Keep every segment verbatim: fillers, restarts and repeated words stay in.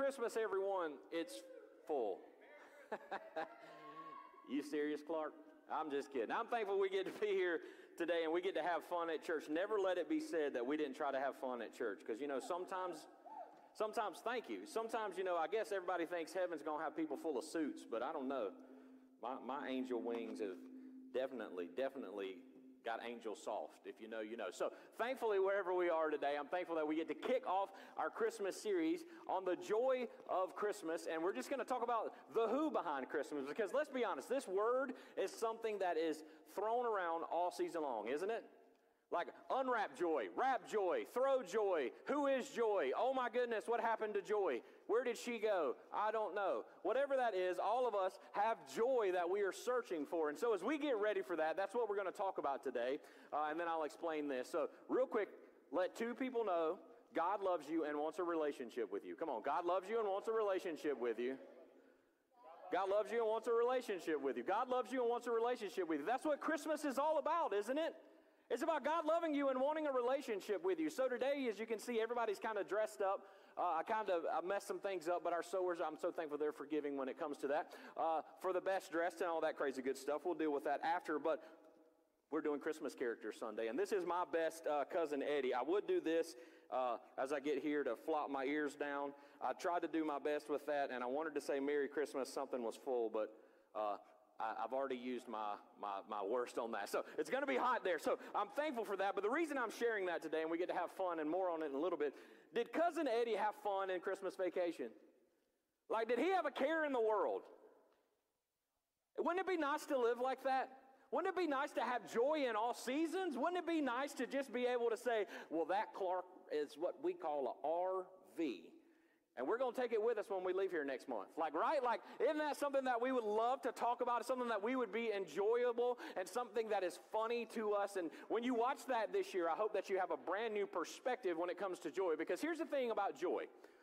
Christmas, everyone. It's full. You serious, Clark? I'm just kidding. I'm thankful we get to be here today and we get to have fun at church. Never let it be said that we didn't try to have fun at church, because, you know, sometimes, sometimes, thank you. Sometimes, you know, I guess everybody thinks heaven's going to have people full of suits, but I don't know. My, my angel wings have definitely, definitely got angel soft. If you know, you know. So thankfully, wherever we are today, I'm thankful that we get to kick off our Christmas series on the joy of Christmas. And we're just going to talk about the who behind Christmas, because let's be honest, this word is something that is thrown around all season long, isn't it? Like unwrap joy, wrap joy, throw joy, who is joy? Oh my goodness, what happened to joy? Where did she go? I don't know. Whatever that is, all of us have joy that we are searching for. And so as we get ready for that, that's what we're going to talk about today. Uh, and then I'll explain this. So real quick, let two people know God loves you and wants a relationship with you. Come on, God loves you and wants a relationship with you. God loves you and wants a relationship with you. God loves you and wants a relationship with you. That's what Christmas is all about, isn't it? It's about God loving you and wanting a relationship with you. So today, as you can see, everybody's kind of dressed up. Uh, I kind of I messed some things up, but our sewers, I'm so thankful they're forgiving when it comes to that. Uh, for the best dressed and all that crazy good stuff. We'll deal with that after, but we're doing Christmas Character Sunday. And this is my best uh, cousin Eddie. I would do this uh, as I get here to flop my ears down. I tried to do my best with that, and I wanted to say Merry Christmas. Something was full, but... Uh, I've already used my, my, my worst on that. So it's going to be hot there. So I'm thankful for that. But the reason I'm sharing that today, and we get to have fun and more on it in a little bit, did Cousin Eddie have fun in Christmas vacation? Like, did he have a care in the world? Wouldn't it be nice to live like that? Wouldn't it be nice to have joy in all seasons? Wouldn't it be nice to just be able to say, well, that Clark is what we call a R V. And we're going to take it with us when we leave here next month. Like, right? Like, isn't that something that we would love to talk about? Something that we would be enjoyable and something that is funny to us. And when you watch that this year, I hope that you have a brand new perspective when it comes to joy. Because here's the thing about joy.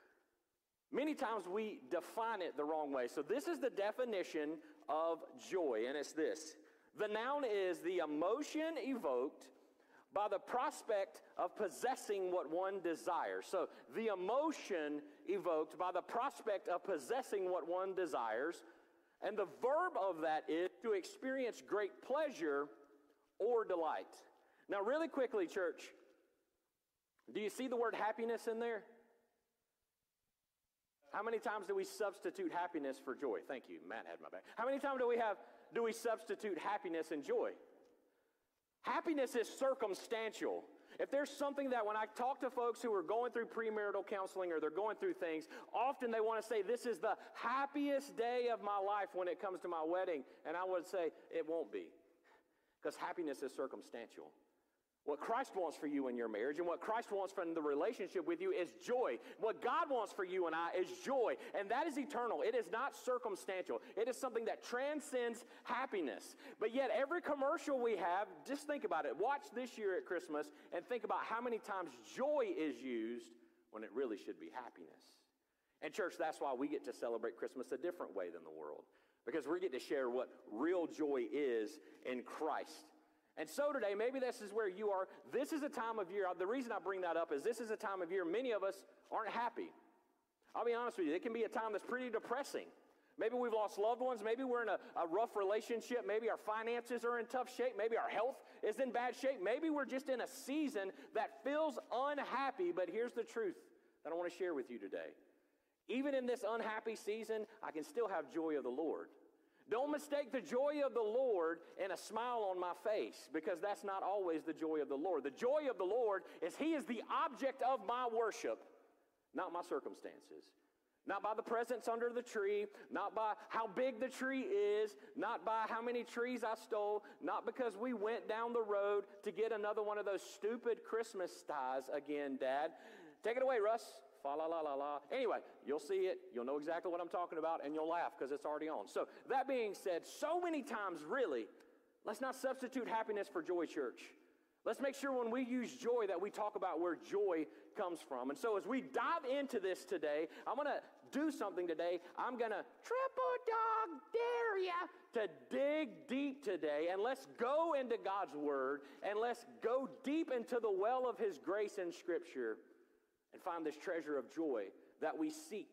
Many times we define it the wrong way. So this is the definition of joy, and it's this. The noun is the emotion evoked by the prospect of possessing what one desires. So the emotion evoked by the prospect of possessing what one desires. And the verb of that is to experience great pleasure or delight. Now, really quickly, church, do you see the word happiness in there? How many times do we substitute happiness for joy? Thank you. Matt had my back. How many times do we have, do we substitute happiness and joy? Happiness is circumstantial. If there's something that when I talk to folks who are going through premarital counseling or they're going through things, often they want to say, this is the happiest day of my life when it comes to my wedding. And I would say, it won't be. Because happiness is circumstantial. What Christ wants for you in your marriage and what Christ wants from the relationship with you is joy. What God wants for you and I is joy. And that is eternal. It is not circumstantial. It is something that transcends happiness. But yet every commercial we have, just think about it. Watch this year at Christmas and think about how many times joy is used when it really should be happiness. And church, that's why we get to celebrate Christmas a different way than the world. Because we get to share what real joy is in Christ. And so today, maybe this is where you are. This is a time of year. The reason I bring that up is this is a time of year many of us aren't happy. I'll be honest with you. It can be a time that's pretty depressing. Maybe we've lost loved ones. Maybe we're in a, a rough relationship. Maybe our finances are in tough shape. Maybe our health is in bad shape. Maybe we're just in a season that feels unhappy. But here's the truth that I want to share with you today. Even in this unhappy season, I can still have joy of the Lord. Don't mistake the joy of the Lord and a smile on my face, because that's not always the joy of the Lord. The joy of the Lord is He is the object of my worship, not my circumstances. Not by the presents under the tree, not by how big the tree is, not by how many trees I stole, not because we went down the road to get another one of those stupid Christmas ties again, Dad. Take it away, Russ. Fa la la la la. Anyway, you'll see it. You'll know exactly what I'm talking about, and you'll laugh because it's already on. So that being said, so many times, really, let's not substitute happiness for joy, church. Let's make sure when we use joy that we talk about where joy comes from. And so as we dive into this today, I'm going to do something today. I'm going to triple dog dare ya to dig deep today. And let's go into God's Word, and let's go deep into the well of His grace in Scripture and find this treasure of joy that we seek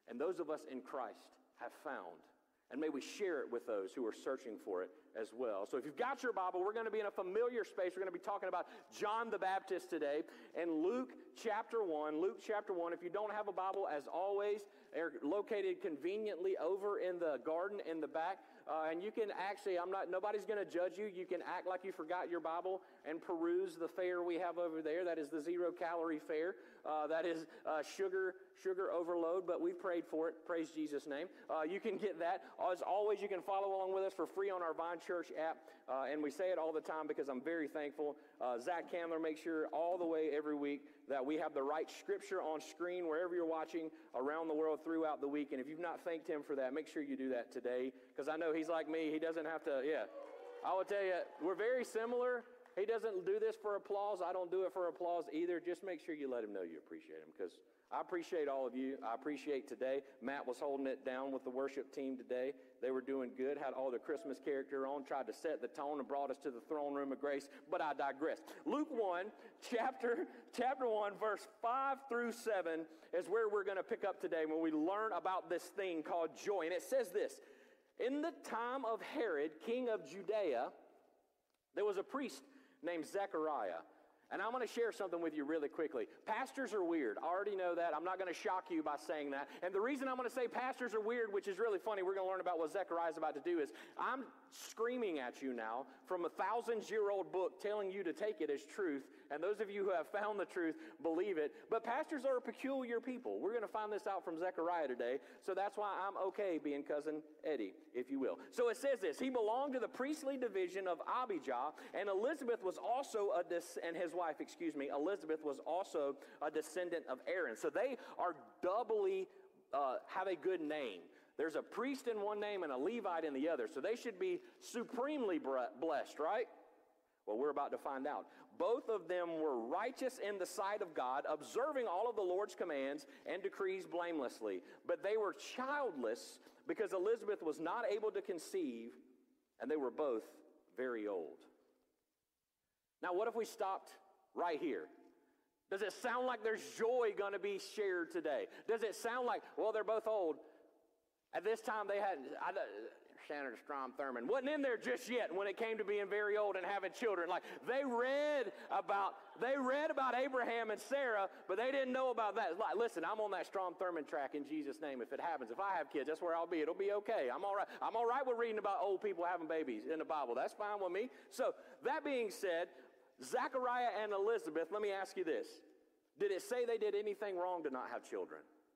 and those of us in Christ have found. And may we share it with those who are searching for it as well. So if you've got your Bible, we're going to be in a familiar space. We're going to be talking about John the Baptist today and Luke chapter one. Luke chapter one. If you don't have a Bible, as always, they're located conveniently over in the garden in the back. Uh, and you can actually, I'm not, nobody's going to judge you. You can act like you forgot your Bible and peruse the fare we have over there. That is the zero calorie fare. Uh, that is uh, sugar, sugar overload, but we prayed for it. Praise Jesus' name. Uh, you can get that. As always, you can follow along with us for free on our Vine Church app. Uh, and we say it all the time because I'm very thankful. Uh, Zach Candler makes sure all the way every week that we have the right scripture on screen wherever you're watching around the world throughout the week. And if you've not thanked him for that, make sure you do that today, because I know he's like me. He doesn't have to, yeah. I will tell you, we're very similar. He doesn't do this for applause. I don't do it for applause either. Just make sure you let him know you appreciate him, because I appreciate all of you. I appreciate today. Matt was holding it down with the worship team today. They were doing good, had all the Christmas character on, tried to set the tone and brought us to the throne room of grace, but I digress. Luke one, chapter, chapter one, verse five through seven is where we're going to pick up today when we learn about this thing called joy. And it says this: in the time of Herod, king of Judea, there was a priest named Zechariah. And I'm going to share something with you really quickly. Pastors are weird. I already know that. I'm not going to shock you by saying that. And the reason I'm going to say pastors are weird, which is really funny, we're going to learn about what Zechariah is about to do, is I'm screaming at you now from a thousand-year-old book telling you to take it as truth. And those of you who have found the truth, believe it. But pastors are a peculiar people. We're going to find this out from Zechariah today. So that's why I'm okay being cousin Eddie, if you will. So it says this: he belonged to the priestly division of Abijah, and Elizabeth was also a dis- and his wife, excuse me, Elizabeth was also a descendant of Aaron. So they are doubly uh, have a good name. There's a priest in one name and a Levite in the other. So they should be supremely blessed, right? Well, we're about to find out. Both of them were righteous in the sight of God, observing all of the Lord's commands and decrees blamelessly. But they were childless because Elizabeth was not able to conceive, and they were both very old. Now, what if we stopped right here? Does it sound like there's joy going to be shared today? Does it sound like, well, they're both old. At this time, they had, I, Senator Strom Thurmond wasn't in there just yet when it came to being very old and having children. Like, they read about, they read about Abraham and Sarah, but they didn't know about that. Like, listen, I'm on that Strom Thurmond track in Jesus' name. If it happens, if I have kids, that's where I'll be. It'll be okay. I'm all right. I'm all right with reading about old people having babies in the Bible. That's fine with me. So, that being said, Zechariah and Elizabeth, let me ask you this. Did it say they did anything wrong to not have children?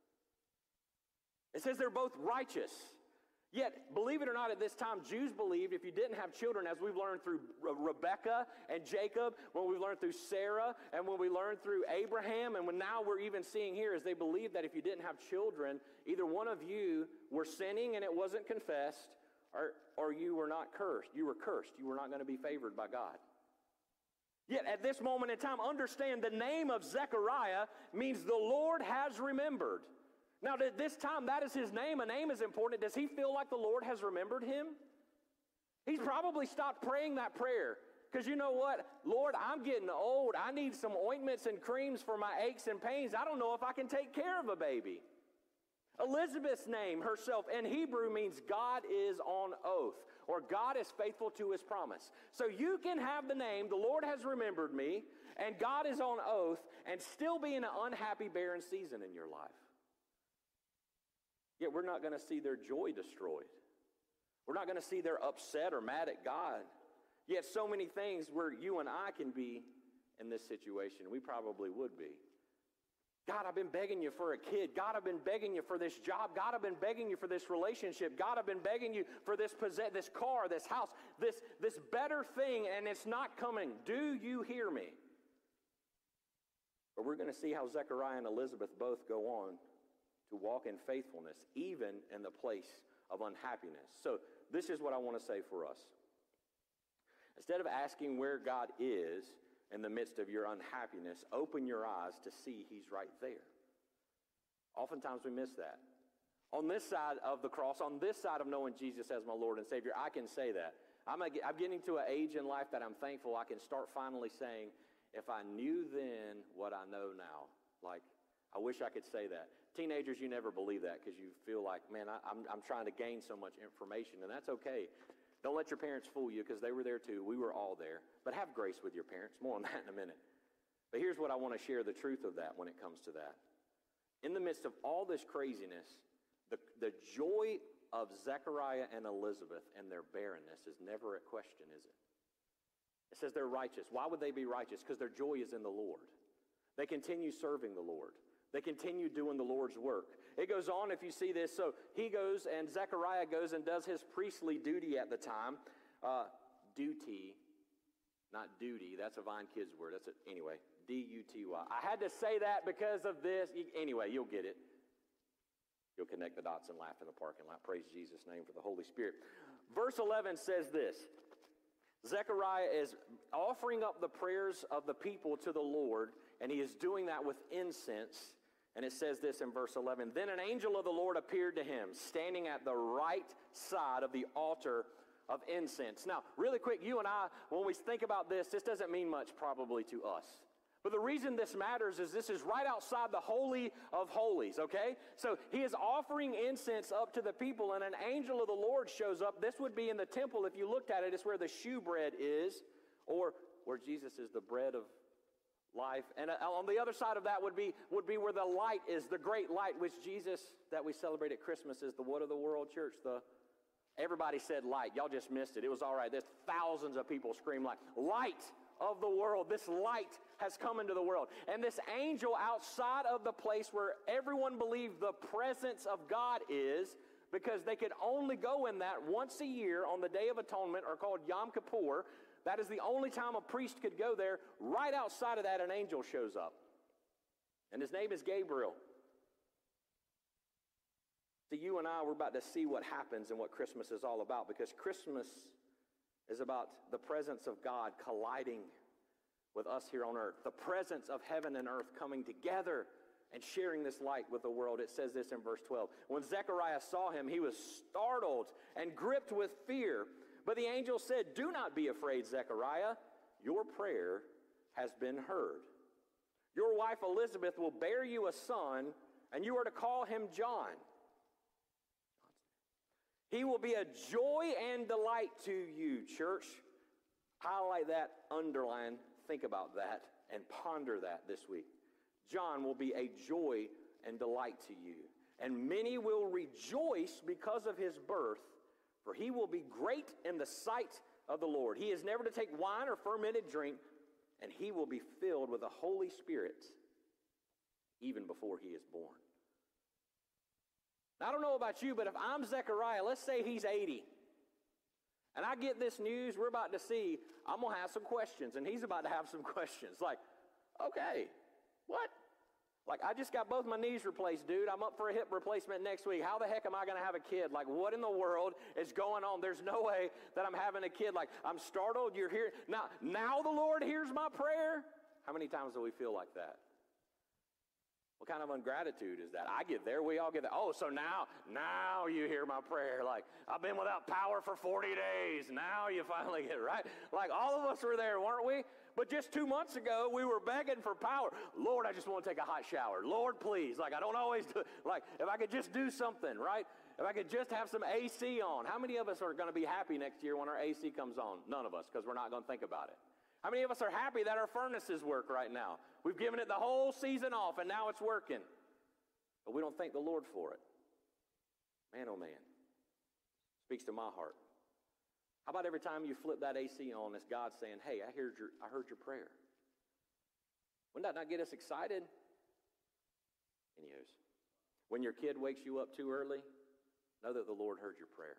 It says they're both righteous. Yet, believe it or not, at this time, Jews believed if you didn't have children, as we've learned through Rebekah and Jacob, when we learned through Sarah, and when we learned through Abraham, and when now we're even seeing here, is they believed that if you didn't have children, either one of you were sinning and it wasn't confessed, or, or you were not cursed. You were cursed. You were not going to be favored by God. Yet at this moment in time, understand the name of Zechariah means the Lord has remembered. Now, at this time, that is his name. A name is important. Does he feel like the Lord has remembered him? He's probably stopped praying that prayer. Because you know what? Lord, I'm getting old. I need some ointments and creams for my aches and pains. I don't know if I can take care of a baby. Elizabeth's name herself in Hebrew means God is on oath, or God is faithful to his promise. So you can have the name, the Lord has remembered me, and God is on oath, and still be in an unhappy, barren season in your life. Yet we're not going to see their joy destroyed. We're not going to see they're upset or mad at God. Yet so many things where you and I can be in this situation, we probably would be. God, I've been begging you for a kid. God, I've been begging you for this job. God, I've been begging you for this relationship. God, I've been begging you for this possess- this car, this house, this, this better thing, and it's not coming. Do you hear me? But we're going to see how Zechariah and Elizabeth both go on to walk in faithfulness, even in the place of unhappiness. So this is what I want to say for us. Instead of asking where God is in the midst of your unhappiness, open your eyes to see he's right there. Oftentimes we miss that. On this side of the cross, on this side of knowing Jesus as my Lord and Savior, I can say that. I'm, a, I'm getting to an age in life that I'm thankful I can start finally saying, if I knew then what I know now, like, I wish I could say that. Teenagers, you never believe that because you feel like, man, I, I'm, I'm trying to gain so much information, and that's okay. Don't let your parents fool you because they were there too. We were all there. But have grace with your parents. More on that in a minute. But here's what I want to share, the truth of that when it comes to that. In the midst of all this craziness, the, the joy of Zechariah and Elizabeth and their barrenness is never at question, is it? It says they're righteous. Why would they be righteous? Because their joy is in the Lord. They continue serving the Lord. They continue doing the Lord's work. It goes on, if you see this, so he goes and Zechariah goes and does his priestly duty at the time. Uh, duty, not duty, that's a Vine Kids word. That's it. Anyway, D U T Y. I had to say that because of this. Anyway, you'll get it. You'll connect the dots and laugh in the parking lot. Praise Jesus' name for the Holy Spirit. Verse eleven says this. Zechariah is offering up the prayers of the people to the Lord, and he is doing that with incense. And it says this in verse eleven. Then an angel of the Lord appeared to him, standing at the right side of the altar of incense. Now, really quick, you and I, when we think about this, this doesn't mean much probably to us. But the reason this matters is this is right outside the Holy of Holies, okay? So he is offering incense up to the people, and an angel of the Lord shows up. This would be in the temple. If you looked at it, it's where the shewbread is, or where Jesus is the bread of life. And on the other side of that would be would be where the light is, the great light, which Jesus, that we celebrate at Christmas, is the what of the world, church? The Everybody said light. Y'all just missed it. It was all right. There's thousands of people scream light. Light of the world. This light has come into the world. And this angel outside of the place where everyone believed the presence of God is, because they could only go in that once a year on the Day of Atonement, or called Yom Kippur. That is the only time a priest could go there. Right outside of that, an angel shows up. And his name is Gabriel. So you and I, we're about to see what happens and what Christmas is all about, because Christmas is about the presence of God colliding with us here on earth. The presence of heaven and earth coming together and sharing this light with the world. It says this in verse twelve. When Zechariah saw him, he was startled and gripped with fear. But the angel said, "Do not be afraid, Zechariah. Your prayer has been heard. Your wife Elizabeth will bear you a son, and you are to call him John. He will be a joy and delight to you," church. Highlight that, underline, think about that, and ponder that this week. John will be a joy and delight to you. And many will rejoice because of his birth, for he will be great in the sight of the Lord. He is never to take wine or fermented drink, and he will be filled with the Holy Spirit even before he is born. Now, I don't know about you, but if I'm Zechariah, let's say he's eighty, and I get this news we're about to see, I'm going to have some questions, and he's about to have some questions. Like, okay, what? Like, I just got both my knees replaced, dude. I'm up for a hip replacement next week. How the heck am I going to have a kid? Like, what in the world is going on? There's no way that I'm having a kid. Like, I'm startled. You're here. Now, now the Lord hears my prayer? How many times do we feel like that? What kind of ingratitude is that? I get there. We all get there. Oh, so now, now you hear my prayer. Like, I've been without power for forty days. Now you finally get it, right? Like, all of us were there, weren't we? But just two months ago, we were begging for power. Lord, I just want to take a hot shower. Lord, please. Like, I don't always do it. Like, if I could just do something, right? If I could just have some A C on. How many of us are going to be happy next year when our A C comes on? None of us, because we're not going to think about it. How many of us are happy that our furnaces work right now? We've given it the whole season off, and now it's working. But we don't thank the Lord for it. Man, oh man. Speaks to my heart. How about every time you flip that A C on, it's God saying, hey, I heard your, I heard your prayer. Wouldn't that not get us excited? Anyways, when your kid wakes you up too early, know that the Lord heard your prayer.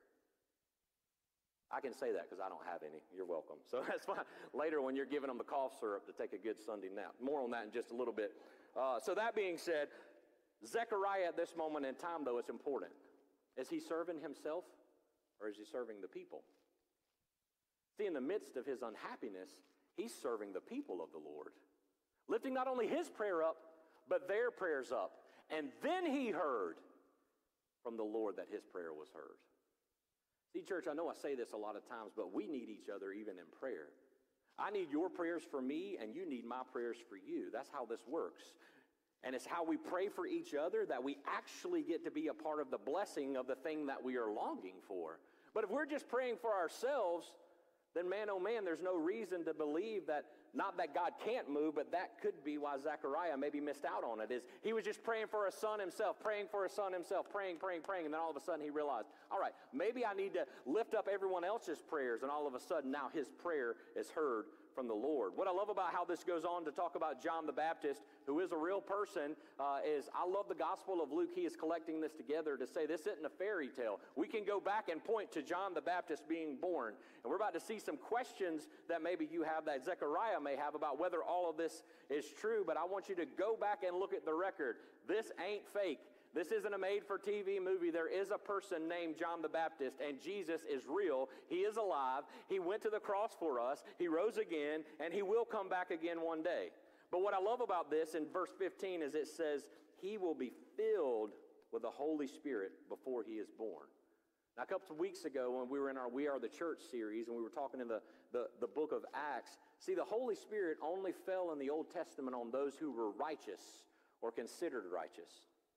I can say that because I don't have any. You're welcome. So that's fine. Later when you're giving them the cough syrup to take a good Sunday nap. More on that in just a little bit. Uh, so that being said, Zechariah at this moment in time, though, it's important. Is he serving himself or is he serving the people? See, in the midst of his unhappiness, he's serving the people of the Lord. Lifting not only his prayer up, but their prayers up. And then he heard from the Lord that his prayer was heard. See, church, I know I say this a lot of times, but we need each other even in prayer. I need your prayers for me, and you need my prayers for you. That's how this works. And it's how we pray for each other that we actually get to be a part of the blessing of the thing that we are longing for. But if we're just praying for ourselves, then man, oh man, there's no reason to believe that, not that God can't move, but that could be why Zechariah maybe missed out on it, is he was just praying for a son himself, praying for a son himself, praying, praying, praying, and then all of a sudden he realized, all right, maybe I need to lift up everyone else's prayers, and all of a sudden now his prayer is heard from the Lord. What I love about how this goes on to talk about John the Baptist, who is a real person, uh, is I love the Gospel of Luke. He is collecting this together to say this isn't a fairy tale. We can go back and point to John the Baptist being born. And we're about to see some questions that maybe you have, that Zechariah may have, about whether all of this is true. But I want you to go back and look at the record. This ain't fake. This isn't a made-for-T V movie. There is a person named John the Baptist, and Jesus is real. He is alive. He went to the cross for us. He rose again, and he will come back again one day. But what I love about this in verse fifteen is it says, he will be filled with the Holy Spirit before he is born. Now, a couple of weeks ago when we were in our We Are the Church series, and we were talking in the, the, the book of Acts, see, the Holy Spirit only fell in the Old Testament on those who were righteous or considered righteous.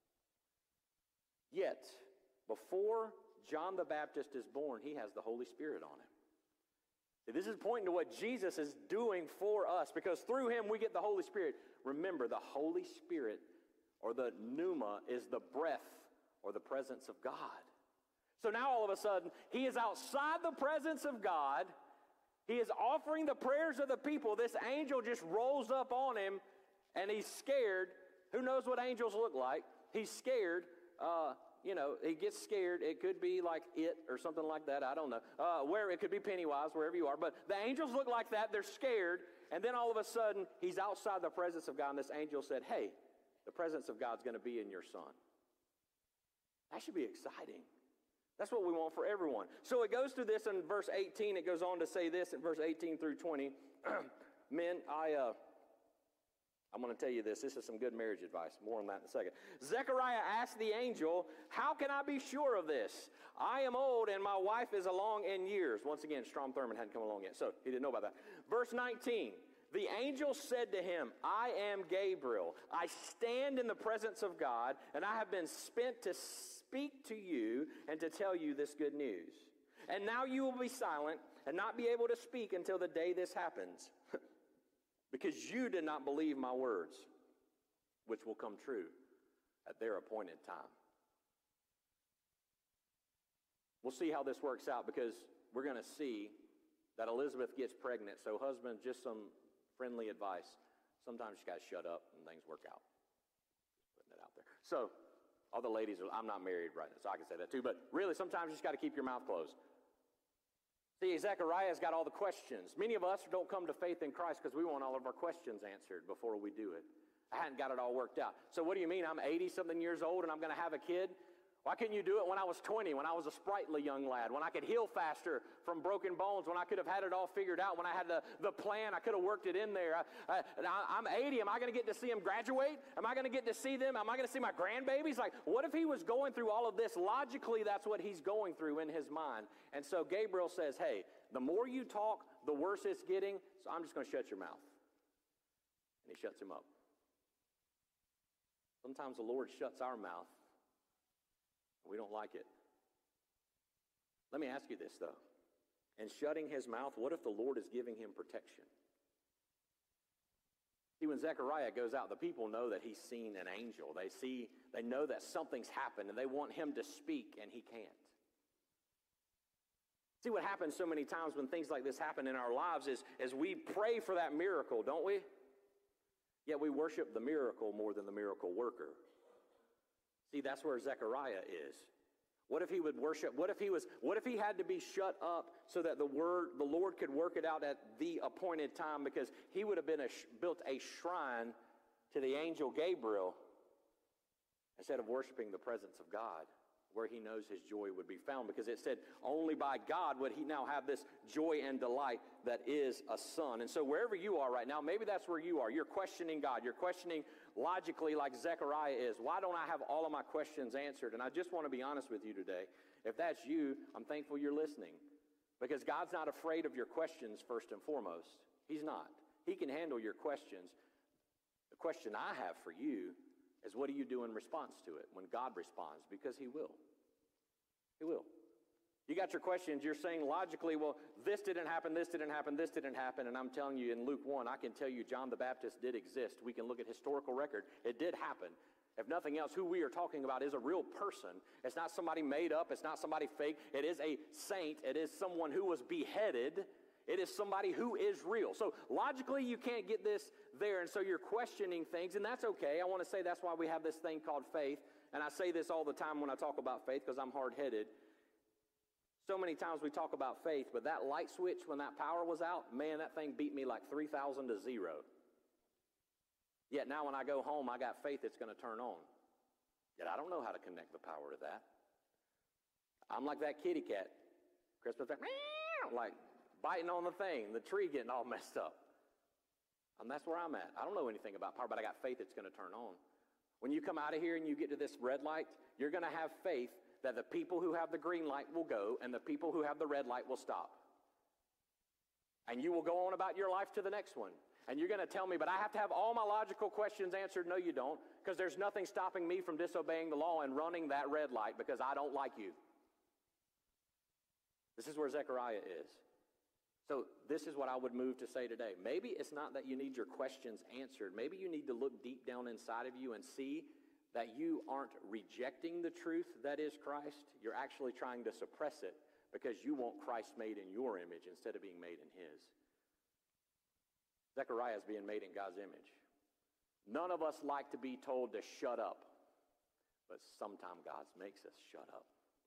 Yet, before John the Baptist is born, he has the Holy Spirit on him. See, this is pointing to what Jesus is doing for us, because through him we get the Holy Spirit. Remember, the Holy Spirit, or the pneuma, is the breath or the presence of God. So now all of a sudden, he is outside the presence of God. He is offering the prayers of the people. This angel just rolls up on him, and he's scared. Who knows what angels look like? He's scared. Uh, you know, he gets scared. It could be like It or something like that. I don't know. Uh, where it could be Pennywise, wherever you are. But the angels look like that. They're scared. And then all of a sudden, he's outside the presence of God. And this angel said, hey, the presence of God's going to be in your son. That should be exciting. That's what we want for everyone. So it goes through this in verse eighteen. It goes on to say this in verse eighteen through twenty. Men, I... Uh, I'm going to tell you this. This is some good marriage advice. More on that in a second. Zechariah asked the angel, how can I be sure of this? I am old and my wife is along in years. Once again, Strom Thurmond hadn't come along yet, so he didn't know about that. Verse nineteen, the angel said to him, I am Gabriel. I stand in the presence of God, and I have been spent to speak to you and to tell you this good news. And now you will be silent and not be able to speak until the day this happens. Because you did not believe my words, which will come true at their appointed time. We'll see how this works out, because we're going to see that Elizabeth gets pregnant. So husband, just some friendly advice. Sometimes you got to shut up and things work out. Just putting it out there. So all the ladies, are, I'm not married right now, so I can say that too. But really, sometimes you just got to keep your mouth closed. See, Zechariah's got all the questions. Many of us don't come to faith in Christ because we want all of our questions answered before we do it. I hadn't got it all worked out. So what do you mean? I'm eighty-something years old and I'm going to have a kid? Why couldn't you do it when I was twenty, when I was a sprightly young lad, when I could heal faster from broken bones, when I could have had it all figured out, when I had the, the plan, I could have worked it in there. I, I, I'm eighty. Am I going to get to see him graduate? Am I going to get to see them? Am I going to see my grandbabies? Like, what if he was going through all of this? Logically, that's what he's going through in his mind. And so Gabriel says, hey, the more you talk, the worse it's getting, so I'm just going to shut your mouth. And he shuts him up. Sometimes the Lord shuts our mouth. We don't like it. Let me ask you this, though. In shutting his mouth, what if the Lord is giving him protection? See, when Zechariah goes out, the people know that he's seen an angel. They see, they know that something's happened, and they want him to speak, and he can't. See, what happens so many times when things like this happen in our lives is, is we pray for that miracle, don't we? Yet we worship the miracle more than the miracle worker. See, that's where Zechariah is. What if he would worship? What if he was? What if he had to be shut up so that the word, the Lord could work it out at the appointed time? Because he would have been a, built a shrine to the angel Gabriel instead of worshiping the presence of God, where he knows his joy would be found. Because it said only by God would he now have this joy and delight that is a son. And so wherever you are right now, maybe that's where you are. You're questioning God. You're questioning logically like Zechariah is. Why don't I have all of my questions answered? And I just want to be honest with you today. If that's you, I'm thankful you're listening. Because God's not afraid of your questions first and foremost. He's not. He can handle your questions. The question I have for you is what do you do in response to it when God responds? Because he will. He will. You got your questions. You're saying logically, well, this didn't happen, this didn't happen, this didn't happen. And I'm telling you in Luke one, I can tell you John the Baptist did exist. We can look at historical record. It did happen. If nothing else, who we are talking about is a real person. It's not somebody made up. It's not somebody fake. It is a saint. It is someone who was beheaded. It is somebody who is real. So logically, you can't get this there. And so you're questioning things, and that's okay. I want to say that's why we have this thing called faith. And I say this all the time when I talk about faith because I'm hard-headed. So many times we talk about faith, but that light switch, when that power was out, man, that thing beat me like three thousand to zero. Yet now when I go home, I got faith it's going to turn on. Yet I don't know how to connect the power to that. I'm like that kitty cat. Christmas, like biting on the thing, the tree getting all messed up. And that's where I'm at. I don't know anything about power, but I got faith it's going to turn on. When you come out of here and you get to this red light, you're going to have faith that the people who have the green light will go and the people who have the red light will stop. And you will go on about your life to the next one. And you're going to tell me, but I have to have all my logical questions answered. No, you don't, because there's nothing stopping me from disobeying the law and running that red light because I don't like you. This is where Zechariah is. So this is what I would move to say today. Maybe it's not that you need your questions answered. Maybe you need to look deep down inside of you and see that you aren't rejecting the truth that is Christ. You're actually trying to suppress it because you want Christ made in your image instead of being made in his. Zechariah is being made in God's image. None of us like to be told to shut up, but sometimes God makes us shut up.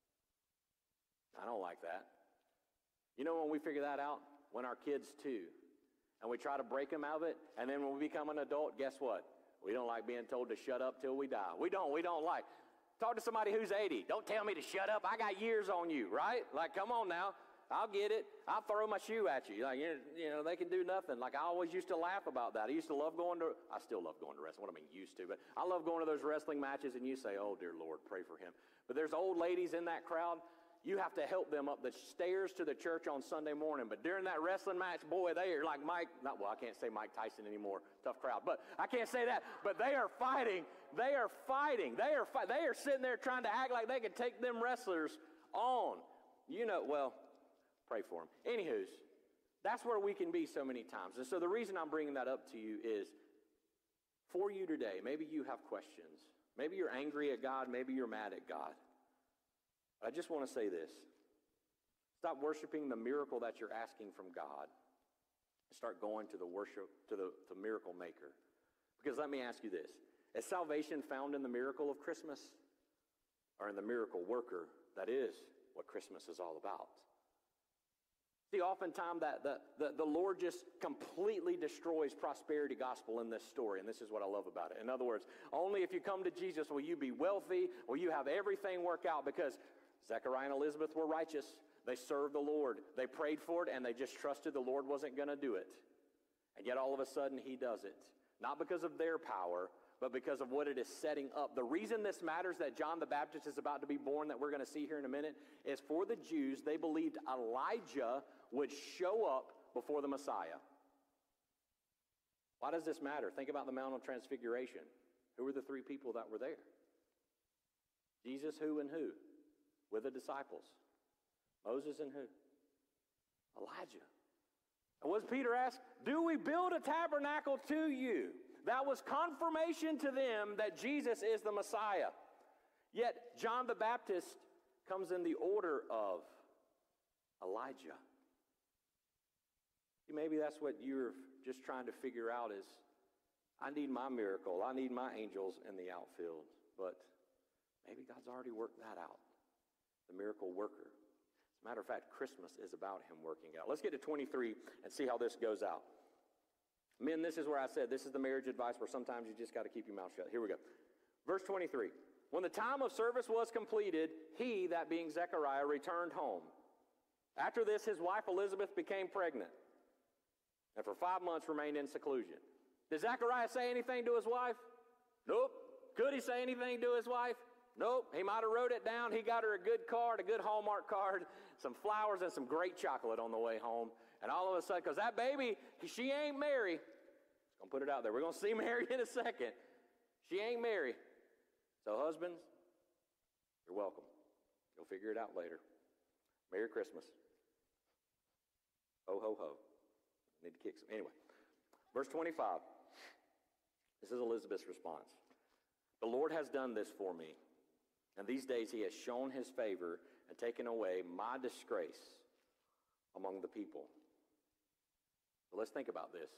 I don't like that. You know when we figure that out? When our kids too. And we try to break them out of it, and then when we become an adult, guess what? We don't like being told to shut up till we die. We don't, we don't like. Talk to somebody who's eighty. Don't tell me to shut up. I got years on you, right? Like, come on now. I'll get it. I'll throw my shoe at you. Like, you know, they can do nothing. Like, I always used to laugh about that. I used to love going to, I still love going to wrestling. What I mean, used to, but I love going to those wrestling matches, and you say, oh, dear Lord, pray for him. But there's old ladies in that crowd. You have to help them up the stairs to the church on Sunday morning. But during that wrestling match, boy, they are like Mike, not, well, I can't say Mike Tyson anymore, tough crowd, but I can't say that. But they are fighting. They are fighting. They are fight. They are sitting there trying to act like they could take them wrestlers on. You know, well, pray for them. Anywho's, that's where we can be so many times. And so the reason I'm bringing that up to you is for you today, maybe you have questions. Maybe you're angry at God. Maybe you're mad at God. I just want to say this. Stop worshiping the miracle that you're asking from God. And start going to the worship, to the, the miracle maker. Because let me ask you this. Is salvation found in the miracle of Christmas? Or in the miracle worker? That is what Christmas is all about. See, oftentimes that the, the, the Lord just completely destroys prosperity gospel in this story, and this is what I love about it. In other words, only if you come to Jesus will you be wealthy, will you have everything work out, because Zechariah and Elizabeth were righteous. They served the Lord. They prayed for it, and they just trusted the Lord wasn't going to do it. And yet all of a sudden he does it. Not because of their power, but because of what it is setting up. The reason this matters that John the Baptist is about to be born, that we're going to see here in a minute, is for the Jews, they believed Elijah would show up before the Messiah. Why does this matter? Think about the Mount of Transfiguration. Who were the three people that were there? Jesus, who, and who? With the disciples. Moses and who? Elijah. And what does Peter ask? Do we build a tabernacle to you? That was confirmation to them that Jesus is the Messiah. Yet John the Baptist comes in the order of Elijah. Maybe that's what you're just trying to figure out is, I need my miracle. I need my angels in the outfield. But maybe God's already worked that out. The miracle worker. As a matter of fact, Christmas is about him working out. Let's get to twenty-three and see how this goes out. Men, this is where I said, this is the marriage advice where sometimes you just got to keep your mouth shut. Here we go. Verse twenty-three. When the time of service was completed, he, that being Zechariah, returned home. After this, his wife Elizabeth became pregnant, and for five months remained in seclusion. Did Zechariah say anything to his wife? Nope. Could he say anything to his wife? Nope. He might have wrote it down. He got her a good card, a good Hallmark card, some flowers, and some great chocolate on the way home. And all of a sudden, because that baby, she ain't Mary. I'm going to put it out there. We're going to see Mary in a second. She ain't Mary. So husbands, you're welcome. You'll figure it out later. Merry Christmas. Ho, ho, ho. Need to kick some. Anyway, verse twenty-five. This is Elizabeth's response. The Lord has done this for me, and these days he has shown his favor and taken away my disgrace among the people. So let's think about this.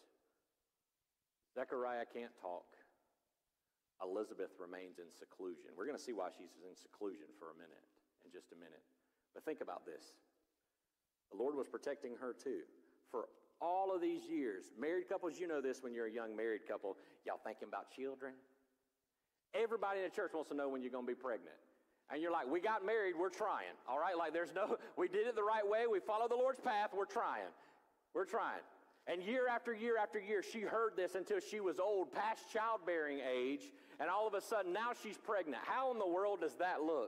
Zechariah can't talk. Elizabeth remains in seclusion. We're going to see why she's in seclusion for a minute, in just a minute. But think about this. The Lord was protecting her too. For all of these years, married couples, you know this when you're a young married couple, y'all thinking about children? Everybody in the church wants to know when you're going to be pregnant. And you're like, we got married, we're trying, all right? Like there's no, we did it the right way, we followed the Lord's path, we're trying. We're trying. And year after year after year, she heard this until she was old, past childbearing age, and all of a sudden now she's pregnant. How in the world does that look?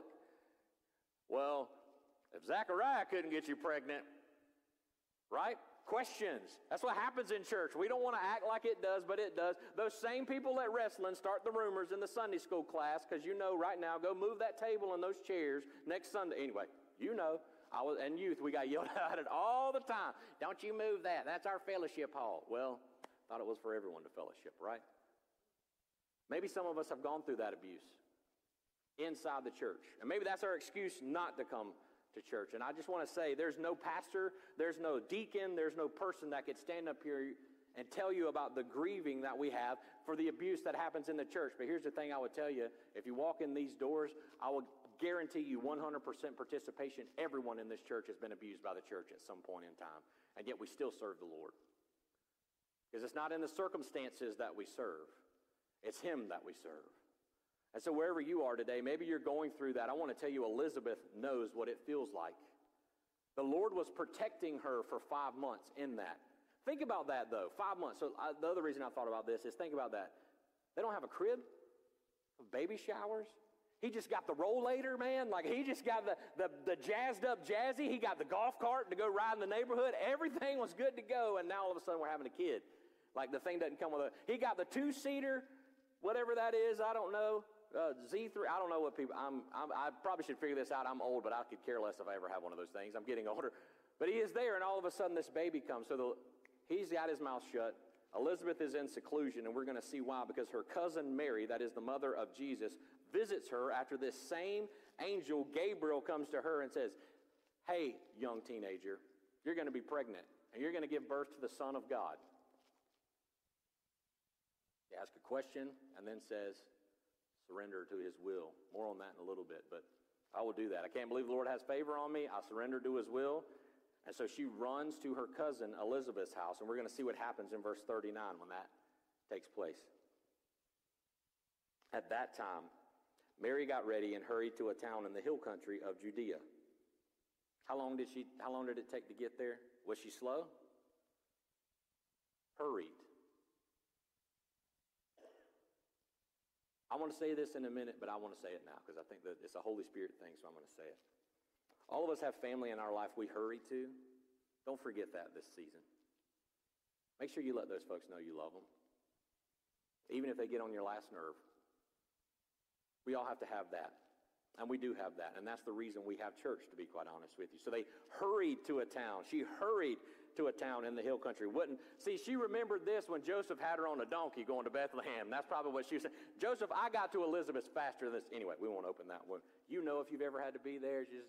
Well, if Zechariah couldn't get you pregnant, right? Questions. That's what happens in church. We don't want to act like it does, but it does. Those same people at wrestling start the rumors in the Sunday school class because you know right now, go move that table and those chairs next Sunday. Anyway, you know, I was and youth, we got yelled at it all the time. Don't you move that. That's our fellowship hall. Well, thought it was for everyone to fellowship, right? Maybe some of us have gone through that abuse inside the church. And maybe that's our excuse not to come to church. And I just want to say there's no pastor, there's no deacon, there's no person that could stand up here and tell you about the grieving that we have for the abuse that happens in the church. But here's the thing I would tell you. If you walk in these doors, I will guarantee you one hundred percent participation. Everyone in this church has been abused by the church at some point in time. And yet we still serve the Lord. Because it's not in the circumstances that we serve. It's him that we serve. And so wherever you are today, maybe you're going through that. I want to tell you, Elizabeth knows what it feels like. The Lord was protecting her for five months in that. Think about that, though. Five months. So I, the other reason I thought about this is think about that. They don't have a crib, baby showers. He just got the rollator, man. Like, he just got the, the, the jazzed up jazzy. He got the golf cart to go ride in the neighborhood. Everything was good to go, and now all of a sudden we're having a kid. Like, the thing doesn't come with a... He got the two-seater, whatever that is, I don't know. Uh, Z three, I don't know what people, I'm, I'm, I probably should figure this out. I'm old, but I could care less if I ever have one of those things. I'm getting older. But he is there, and all of a sudden this baby comes. So the, he's got his mouth shut. Elizabeth is in seclusion, and we're going to see why. Because her cousin Mary, that is the mother of Jesus, visits her after this same angel, Gabriel, comes to her and says, hey, young teenager, you're going to be pregnant, and you're going to give birth to the Son of God. He asks a question, and then says, surrender to his will. More on that in a little bit, but I will do that. I can't believe the Lord has favor on me. I surrender to his will. And so she runs to her cousin Elizabeth's house, and we're going to see what happens in verse thirty-nine when that takes place. At that time, Mary got ready and hurried to a town in the hill country of Judea. How long did she, how long did it take to get there? Was she slow? Hurried. I want to say this in a minute, but I want to say it now because I think that it's a Holy Spirit thing, so I'm going to say it. All of us have family in our life we hurry to. Don't forget that this season. Make sure you let those folks know you love them, even if they get on your last nerve. We all have to have that, and we do have that, and that's the reason we have church, to be quite honest with you. So they hurried to a town. She hurried to a town in the hill country. Wouldn't see, she remembered this when Joseph had her on a donkey going to Bethlehem. That's probably what she was saying. Joseph, I got to Elizabeth faster than this. Anyway, we won't open that one. You know, if you've ever had to be there, just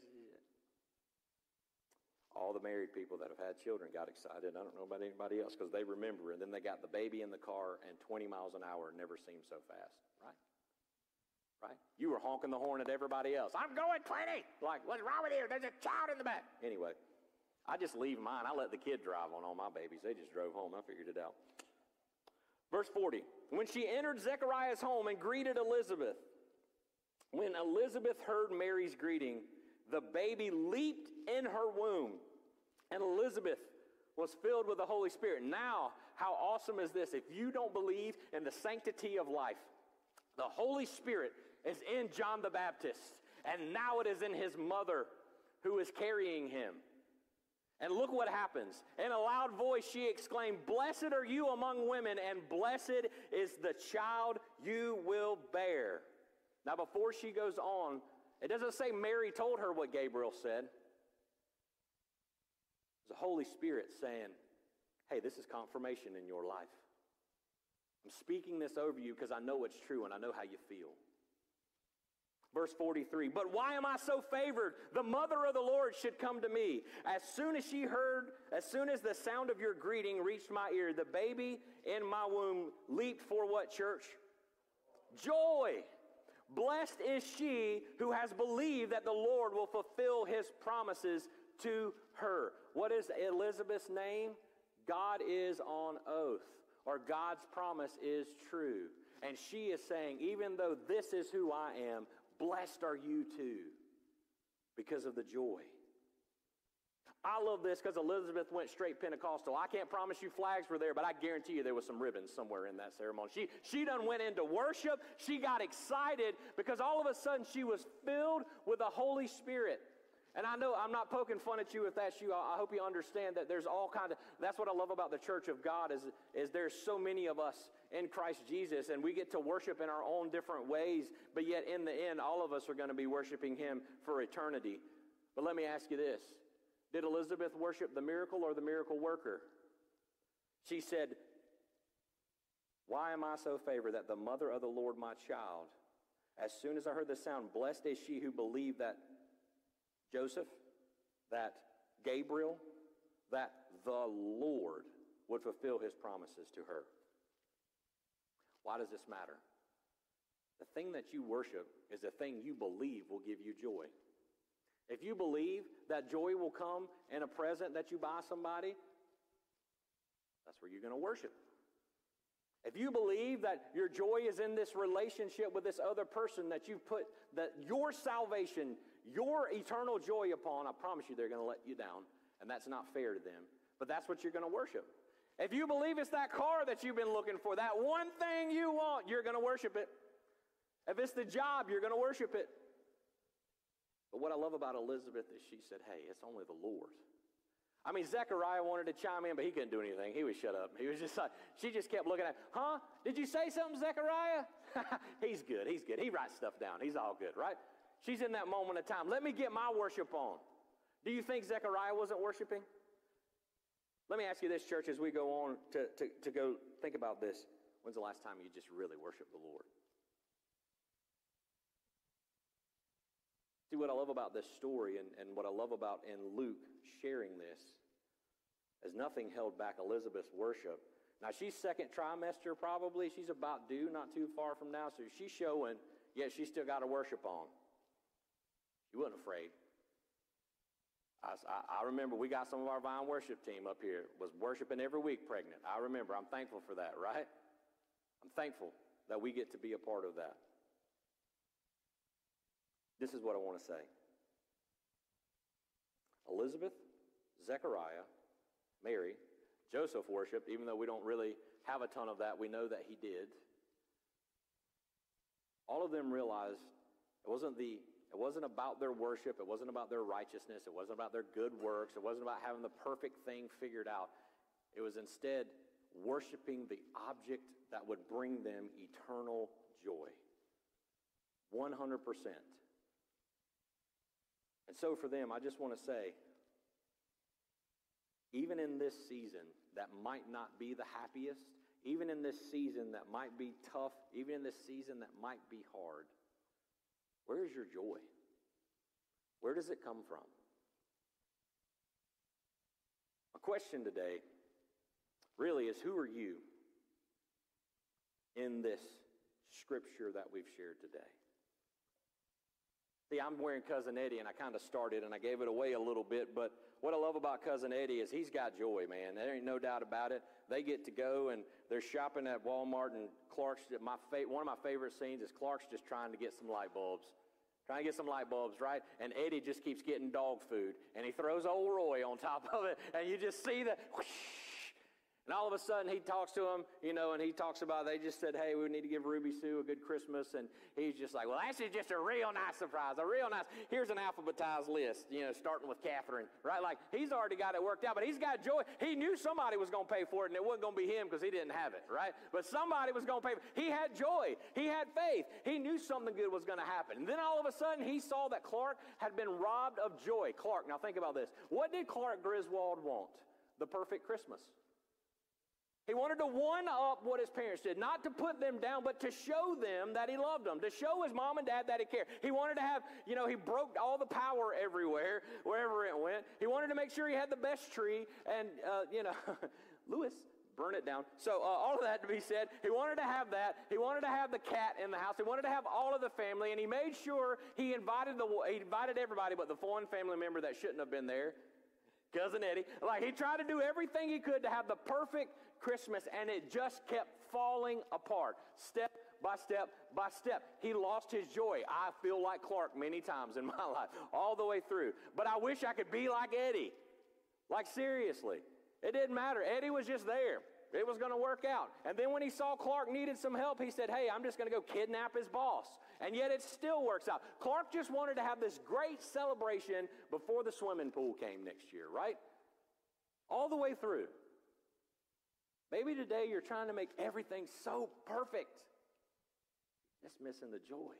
all the married people that have had children got excited. I don't know about anybody else because they remember. And then they got the baby in the car, and twenty miles an hour never seemed so fast, right? Right? You were honking the horn at everybody else. I'm going twenty. Like, what's wrong with you? There's a child in the back. Anyway. I just leave mine. I let the kid drive on all my babies. They just drove home. I figured it out. Verse forty. When she entered Zechariah's home and greeted Elizabeth, when Elizabeth heard Mary's greeting, the baby leaped in her womb, and Elizabeth was filled with the Holy Spirit. Now, how awesome is this? If you don't believe in the sanctity of life, the Holy Spirit is in John the Baptist, and now it is in his mother who is carrying him. And look what happens. In a loud voice, she exclaimed, "Blessed are you among women, and blessed is the child you will bear." Now, before she goes on, it doesn't say Mary told her what Gabriel said. It's the Holy Spirit saying, hey, this is confirmation in your life. I'm speaking this over you because I know it's true and I know how you feel. Verse forty-three, "But why am I so favored? The mother of the Lord should come to me. As soon as she heard, as soon as the sound of your greeting reached my ear, the baby in my womb leaped for" what, church? Joy. "Blessed is she who has believed that the Lord will fulfill his promises to her." What is Elizabeth's name? God is on oath, or God's promise is true. And she is saying, even though this is who I am, blessed are you too, because of the joy. I love this because Elizabeth went straight Pentecostal. I can't promise you flags were there, but I guarantee you there was some ribbons somewhere in that ceremony. She, she done went into worship. She got excited because all of a sudden she was filled with the Holy Spirit. And I know I'm not poking fun at you if that's you. I, I hope you understand that there's all kind of, that's what I love about the church of God is, is there's so many of us in Christ Jesus, and we get to worship in our own different ways, but yet in the end, all of us are going to be worshiping him for eternity. But let me ask you this. Did Elizabeth worship the miracle or the miracle worker? She said, "Why am I so favored that the mother of the Lord, my child, as soon as I heard the sound, blessed is she who believed that Joseph, that Gabriel, that the Lord would fulfill his promises to her." Why does this matter? The thing that you worship is the thing you believe will give you joy. If you believe that joy will come in a present that you buy somebody, that's where you're going to worship. If you believe that your joy is in this relationship with this other person that you've put that your salvation, your eternal joy upon, I promise you they're going to let you down, and that's not fair to them. But that's what you're going to worship. If you believe it's that car that you've been looking for, that one thing you want, you're going to worship it. If it's the job, you're going to worship it. But what I love about Elizabeth is she said, hey, it's only the Lord. I mean, Zechariah wanted to chime in, but he couldn't do anything. He was shut up. He was just like, she just kept looking at him. Huh? Did you say something, Zechariah? He's good. He's good. He writes stuff down. He's all good, right? She's in that moment of time. Let me get my worship on. Do you think Zechariah wasn't worshiping? Let me ask you this, church, as we go on to, to, to go think about this. When's the last time you just really worshiped the Lord? See, what I love about this story and, and what I love about in Luke sharing this is nothing held back Elizabeth's worship. Now, she's second trimester probably. She's about due, not too far from now. So she's showing, yet she's still got her worship on. She wasn't afraid. I, I, I remember we got some of our Vine worship team up here, was worshiping every week pregnant. I remember. I'm thankful for that, right? I'm thankful that we get to be a part of that. This is what I want to say. Elizabeth, Zechariah, Mary, Joseph worshiped, even though we don't really have a ton of that, we know that he did. All of them realized it wasn't the it wasn't about their worship, it wasn't about their righteousness, it wasn't about their good works, it wasn't about having the perfect thing figured out. It was instead worshiping the object that would bring them eternal joy. one hundred percent. And so for them, I just want to say, even in this season that might not be the happiest, even in this season that might be tough, even in this season that might be hard, where is your joy? Where does it come from? My question today really is, who are you in this scripture that we've shared today? See, I'm wearing Cousin Eddie, and I kind of started, and I gave it away a little bit, but what I love about Cousin Eddie is he's got joy, man. There ain't no doubt about it. They get to go, and they're shopping at Walmart, and Clark's, my fa- one of my favorite scenes is Clark's just trying to get some light bulbs. Trying to get some light bulbs, right? And Eddie just keeps getting dog food, and he throws old Roy on top of it, and you just see the whoosh. And all of a sudden, he talks to him, you know, and he talks about, they just said, hey, we need to give Ruby Sue a good Christmas. And he's just like, well, actually, just a real nice surprise, a real nice, here's an alphabetized list, you know, starting with Catherine, right? Like, he's already got it worked out, but he's got joy. He knew somebody was going to pay for it, and it wasn't going to be him because he didn't have it, right? But somebody was going to pay for it. He had joy. He had faith. He knew something good was going to happen. And then all of a sudden, he saw that Clark had been robbed of joy. Clark, now think about this. What did Clark Griswold want? The perfect Christmas. He wanted to one-up what his parents did, not to put them down, but to show them that he loved them, to show his mom and dad that he cared. He wanted to have, you know, he broke all the power everywhere, wherever it went. He wanted to make sure he had the best tree, and, uh, you know, Lewis, burn it down. So uh, all of that to be said, he wanted to have that. He wanted to have the cat in the house. He wanted to have all of the family, and he made sure he invited the he invited everybody but the one family member that shouldn't have been there, Cousin Eddie. Like, he tried to do everything he could to have the perfect Christmas, and it just kept falling apart, step by step by step. He lost his joy. I feel like Clark many times in my life, all the way through. But I wish I could be like Eddie. Like, seriously. It didn't matter. Eddie was just there. It was going to work out. And then when he saw Clark needed some help, he said, hey, I'm just going to go kidnap his boss. And yet it still works out. Clark just wanted to have this great celebration before the swimming pool came next year, right? All the way through. Maybe today you're trying to make everything so perfect. That's missing the joy.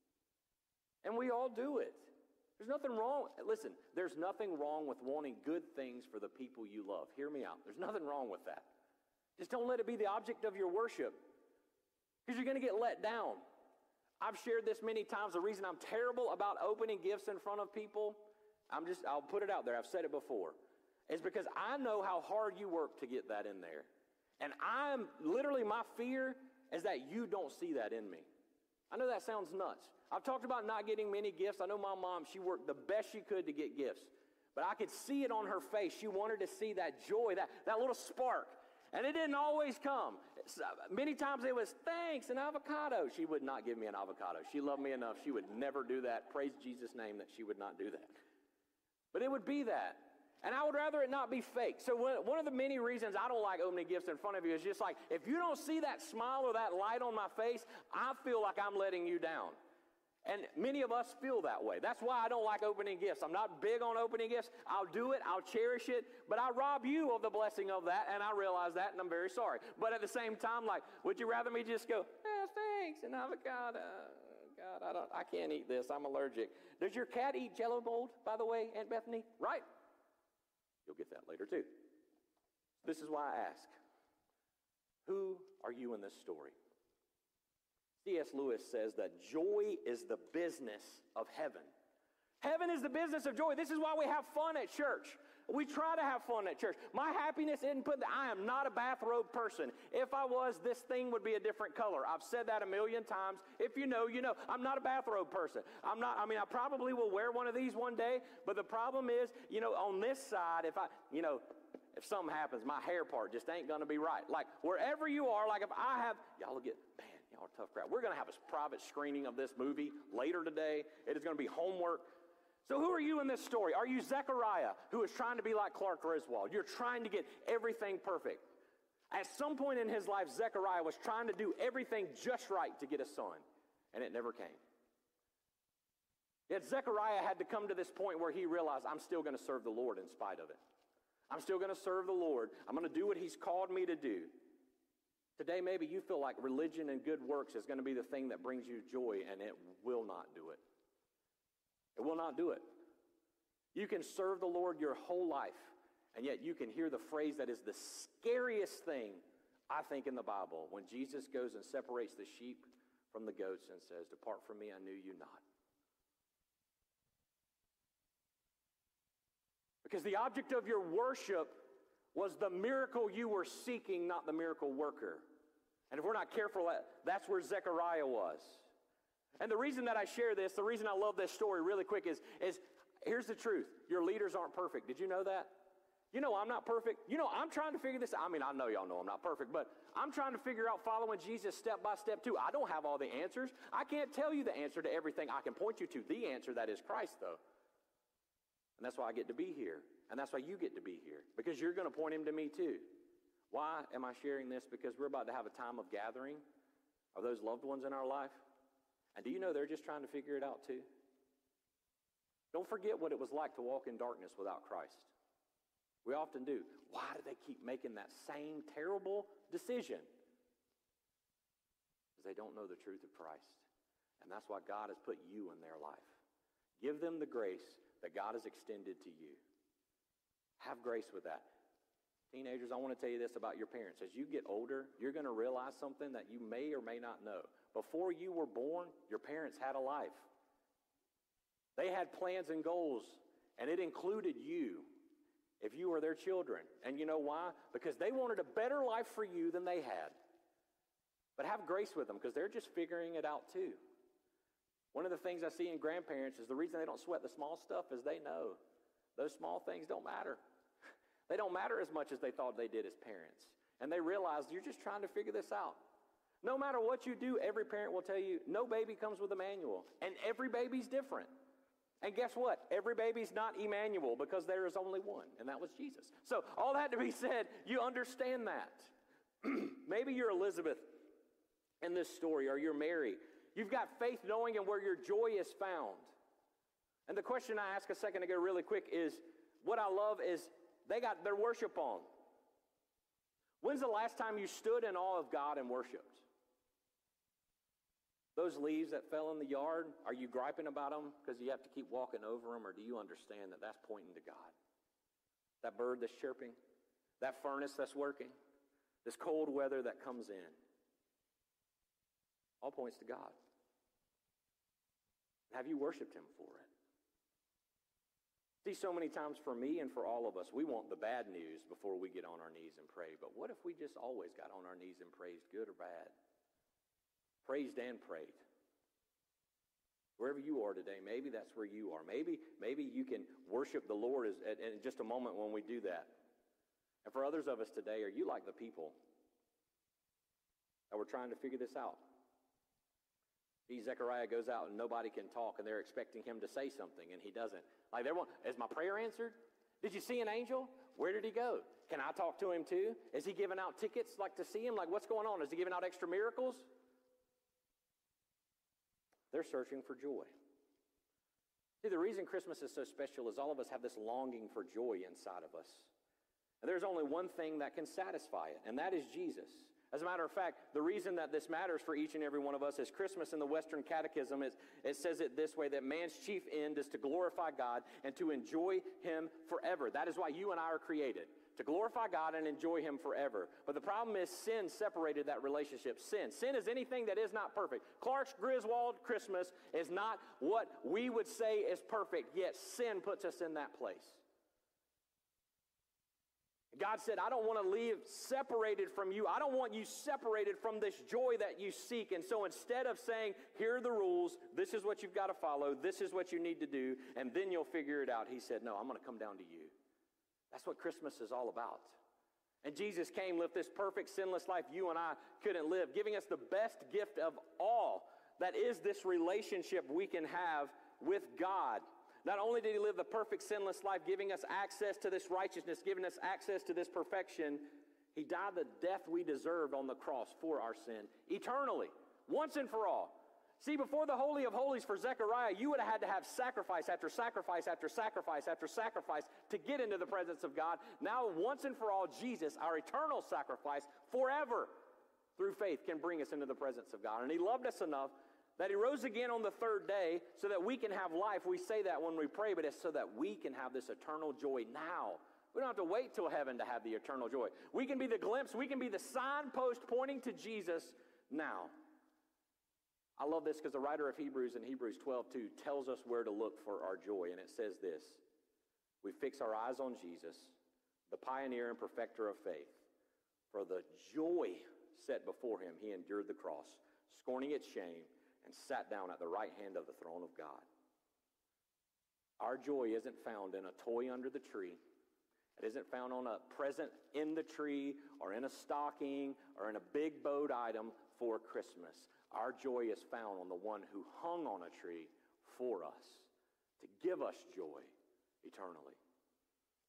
And we all do it. There's nothing wrong. Listen, there's nothing wrong with wanting good things for the people you love. Hear me out. There's nothing wrong with that. Just don't let it be the object of your worship, because you're going to get let down. I've shared this many times. The reason I'm terrible about opening gifts in front of people, I'm just, I'll put it out there. I've said it before. Is because I know how hard you work to get that in there. And I'm literally, my fear is that you don't see that in me. I know that sounds nuts. I've talked about not getting many gifts. I know my mom, she worked the best she could to get gifts. But I could see it on her face. She wanted to see that joy, that, that little spark. And it didn't always come. So, many times it was, thanks, an avocado. She would not give me an avocado. She loved me enough. She would never do that. Praise Jesus' name that she would not do that. But it would be that. And I would rather it not be fake. So one of the many reasons I don't like opening gifts in front of you is just like, if you don't see that smile or that light on my face, I feel like I'm letting you down. And many of us feel that way. That's why I don't like opening gifts. I'm not big on opening gifts. I'll do it. I'll cherish it. But I rob you of the blessing of that, and I realize that, and I'm very sorry. But at the same time, like, would you rather me just go, eh, thanks, an avocado? God, I don't. I can't eat this. I'm allergic. Does your cat eat Jell-O mold, by the way, Aunt Bethany? Right? You'll get that later, too. This is why I ask, who are you in this story? C S Lewis says that joy is the business of heaven. Heaven is the business of joy. This is why we have fun at church. We try to have fun at church. My happiness isn't put, I am not a bathrobe person. If I was, this thing would be a different color. I've said that a million times. If you know, you know. I'm not a bathrobe person. I'm not, I mean, I probably will wear one of these one day, but the problem is, you know, on this side, if I, you know, if something happens, my hair part just ain't going to be right. Like, wherever you are, like if I have, y'all will get, man, y'all are a tough crowd. We're going to have a private screening of this movie later today. It is going to be homework. So who are you in this story? Are you Zechariah, who is trying to be like Clark Griswold? You're trying to get everything perfect. At some point in his life, Zechariah was trying to do everything just right to get a son, and it never came. Yet Zechariah had to come to this point where he realized, I'm still going to serve the Lord in spite of it. I'm still going to serve the Lord. I'm going to do what he's called me to do. Today, maybe you feel like religion and good works is going to be the thing that brings you joy, and it will not do it. It will not do it. You can serve the Lord your whole life, and yet you can hear the phrase that is the scariest thing, I think, in the Bible, when Jesus goes and separates the sheep from the goats and says, depart from me, I knew you not. Because the object of your worship was the miracle you were seeking, not the miracle worker. And if we're not careful, that's where Zechariah was. And the reason that I share this, the reason I love this story really quick is, is here's the truth. Your leaders aren't perfect. Did you know that? You know I'm not perfect. You know I'm trying to figure this out. I mean, I know y'all know I'm not perfect, but I'm trying to figure out following Jesus step by step too. I don't have all the answers. I can't tell you the answer to everything. I can point you to the answer that is Christ, though. And that's why I get to be here. And that's why you get to be here, because you're going to point him to me too. Why am I sharing this? Because we're about to have a time of gathering of those loved ones in our life. And do you know they're just trying to figure it out too? Don't forget what it was like to walk in darkness without Christ. We often do. Why do they keep making that same terrible decision? Because they don't know the truth of Christ. And that's why God has put you in their life. Give them the grace that God has extended to you. Have grace with that. Teenagers, I want to tell you this about your parents. As you get older, you're going to realize something that you may or may not know. Before you were born, your parents had a life. They had plans and goals, and it included you if you were their children. And you know why? Because they wanted a better life for you than they had. But have grace with them, because they're just figuring it out too. One of the things I see in grandparents is the reason they don't sweat the small stuff is they know those small things don't matter. They don't matter as much as they thought they did as parents. And they realize you're just trying to figure this out. No matter what you do, every parent will tell you, no baby comes with a manual. And every baby's different. And guess what? Every baby's not Emmanuel, because there is only one, and that was Jesus. So all that to be said, you understand that. Maybe you're Elizabeth in this story, or you're Mary. You've got faith knowing in where your joy is found. And the question I asked a second ago really quick is, what I love is they got their worship on. When's the last time you stood in awe of God and worshiped? Those leaves that fell in the yard, are you griping about them because you have to keep walking over them, or do you understand that that's pointing to God? That bird that's chirping, that furnace that's working, this cold weather that comes in, all points to God. Have you worshiped him for it? See, so many times for me and for all of us, we want the bad news before we get on our knees and pray. But what if we just always got on our knees and praised, good or bad? Praised and prayed. Wherever you are today, maybe that's where you are. Maybe, maybe you can worship the Lord as, in just a moment when we do that. And for others of us today, are you like the people that were trying to figure this out? See, Zechariah goes out and nobody can talk, and they're expecting him to say something, and he doesn't. Like, they're, is my prayer answered? Did you see an angel? Where did he go? Can I talk to him too? Is he giving out tickets like to see him? Like, what's going on? Is he giving out extra miracles? They're searching for joy. See, the reason Christmas is so special is all of us have this longing for joy inside of us. And there's only one thing that can satisfy it, and that is Jesus. As a matter of fact, the reason that this matters for each and every one of us is Christmas in the Western Catechism. It, it says it this way, that man's chief end is to glorify God and to enjoy him forever. That is why you and I are created, to glorify God and enjoy him forever. But the problem is sin separated that relationship. Sin. Sin is anything that is not perfect. Clark's Griswold Christmas is not what we would say is perfect, yet sin puts us in that place. God said, I don't want to live separated from you. I don't want you separated from this joy that you seek. And so instead of saying, here are the rules, this is what you've got to follow, this is what you need to do, and then you'll figure it out, he said, no, I'm going to come down to you. That's what Christmas is all about. And Jesus came, lived this perfect, sinless life you and I couldn't live, giving us the best gift of all. That is this relationship we can have with God. Not only did he live the perfect, sinless life, giving us access to this righteousness, giving us access to this perfection, he died the death we deserved on the cross for our sin, eternally, once and for all. See, before the Holy of Holies for Zechariah, you would have had to have sacrifice after sacrifice after sacrifice after sacrifice to get into the presence of God. Now, once and for all, Jesus, our eternal sacrifice, forever, through faith, can bring us into the presence of God. And he loved us enough that he rose again on the third day so that we can have life. We say that when we pray, but it's so that we can have this eternal joy now. We don't have to wait till heaven to have the eternal joy. We can be the glimpse, we can be the signpost pointing to Jesus now. I love this because the writer of Hebrews in Hebrews twelve two tells us where to look for our joy. And it says this, we fix our eyes on Jesus, the pioneer and perfecter of faith. For the joy set before him, he endured the cross, scorning its shame, and sat down at the right hand of the throne of God. Our joy isn't found in a toy under the tree. It isn't found on a present in the tree or in a stocking or in a big boat item for Christmas. Our joy is found on the one who hung on a tree for us to give us joy eternally.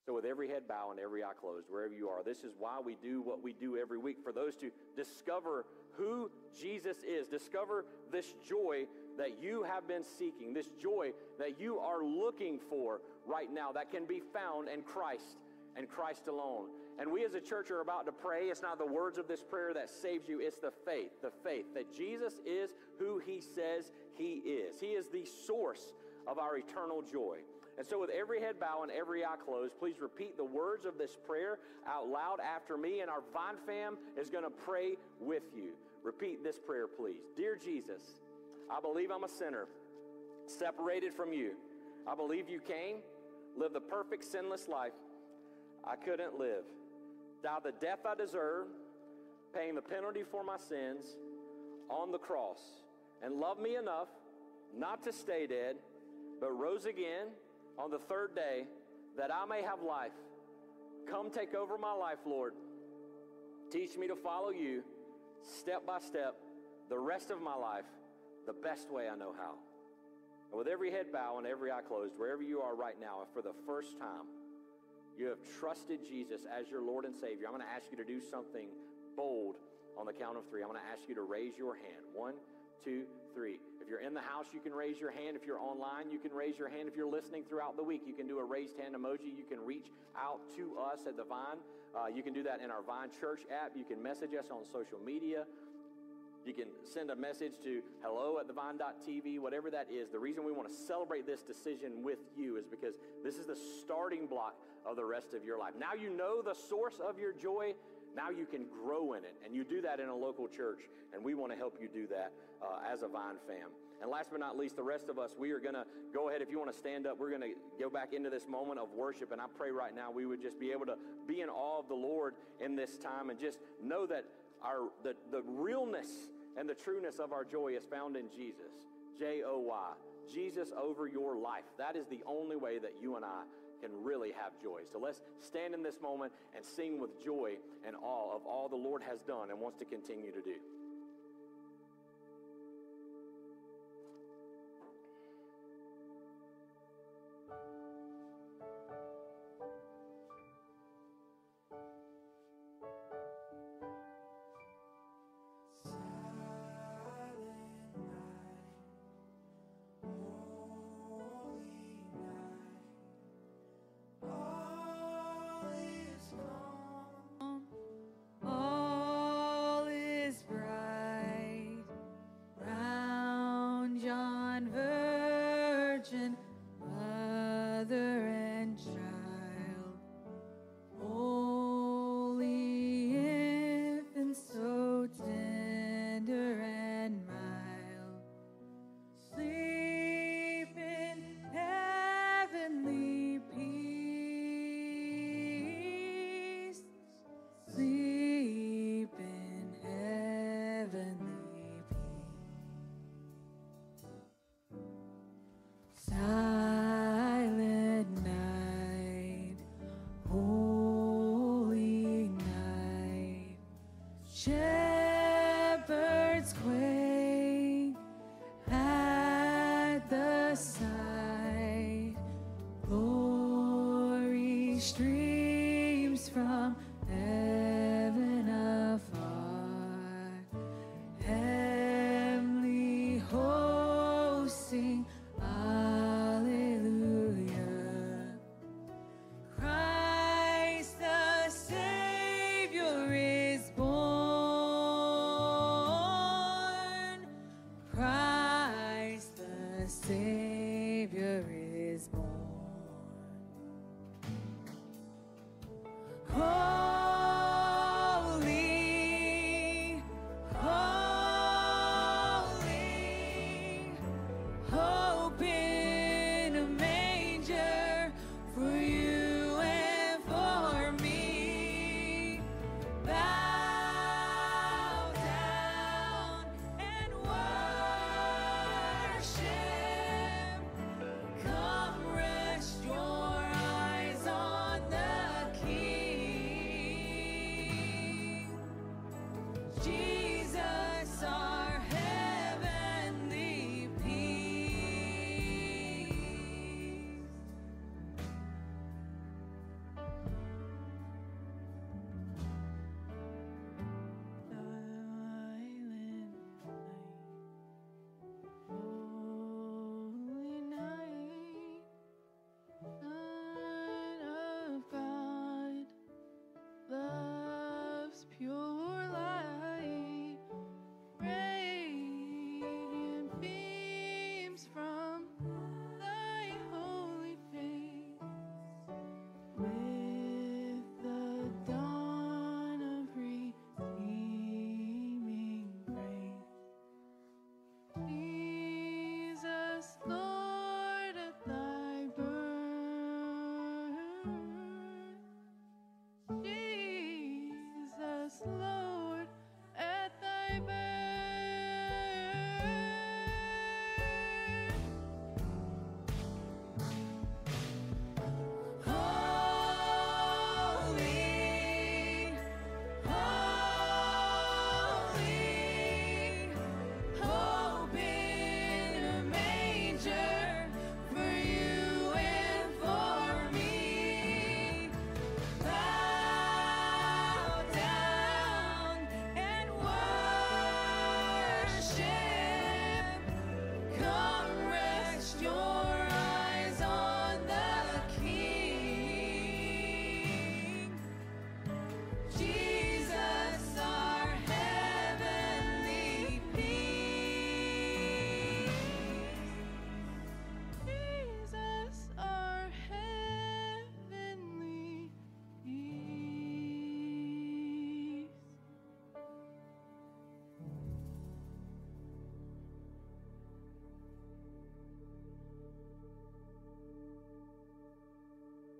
So with every head bowed and every eye closed, wherever you are, this is why we do what we do every week, for those to discover who Jesus is, discover this joy that you have been seeking, this joy that you are looking for right now that can be found in Christ and Christ alone. And we as a church are about to pray. It's not the words of this prayer that saves you, it's the faith, the faith that Jesus is who he says he is. He is the source of our eternal joy. And so with every head bowed and every eye closed, please repeat the words of this prayer out loud after me, and our Vine fam is going to pray with you. Repeat this prayer, please. Dear Jesus, I believe I'm a sinner, separated from you. I believe you came, lived the perfect sinless life I couldn't live, died the death I deserve, paying the penalty for my sins on the cross, and loved me enough not to stay dead, but rose again on the third day that I may have life. Come take over my life, Lord. Teach me to follow you step by step the rest of my life the best way I know how. And with every head bowed and every eye closed, wherever you are right now, if for the first time you have trusted Jesus as your Lord and Savior, I'm going to ask you to do something bold on the count of three. I'm going to ask you to raise your hand. One, two, three. If you're in the house, you can raise your hand. If you're online, you can raise your hand. If you're listening throughout the week, you can do a raised hand emoji. You can reach out to us at the Vine. Uh, you can do that in our Vine Church app. You can message us on social media. You can send a message to hello at thevine dot t v, whatever that is. The reason we want to celebrate this decision with you is because this is the starting block of the rest of your life. Now you know the source of your joy. Now you can grow in it, and you do that in a local church, and we want to help you do that uh, as a Vine fam. And last but not least, the rest of us, we are going to go ahead. If you want to stand up, we're going to go back into this moment of worship, and I pray right now we would just be able to be in awe of the Lord in this time and just know that our the, the realness and the trueness of our joy is found in Jesus, J O Y, Jesus over your life. That is the only way that you and I can really have joy. So let's stand in this moment and sing with joy and awe of all the Lord has done and wants to continue to do. Shepherds quake at the sight, glory streams from heaven afar, heavenly hosts sing hallelujah. Christ the Savior is born. Christ the Savior is born. Holy, holy, hope in a manger for you and for me. Bow down and worship. Come rest your eyes on the King. Jesus, our heavenly peace.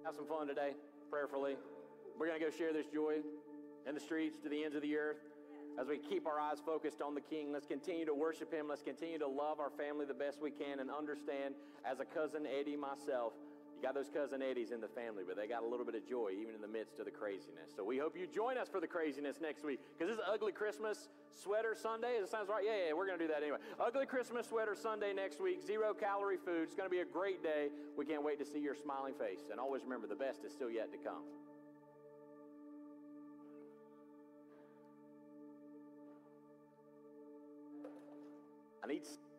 Have some fun today, prayerfully. We're going to go share this joy in the streets to the ends of the earth. As we keep our eyes focused on the King, let's continue to worship him. Let's continue to love our family the best we can and understand, as a cousin Eddie myself, you got those cousin Eddies in the family, but they got a little bit of joy even in the midst of the craziness. So we hope you join us for the craziness next week, because this is Ugly Christmas Sweater Sunday. Does it sound right? Yeah, yeah, we're going to do that anyway. Ugly Christmas Sweater Sunday next week. Zero calorie food. It's going to be a great day. We can't wait to see your smiling face. And always remember, the best is still yet to come. I need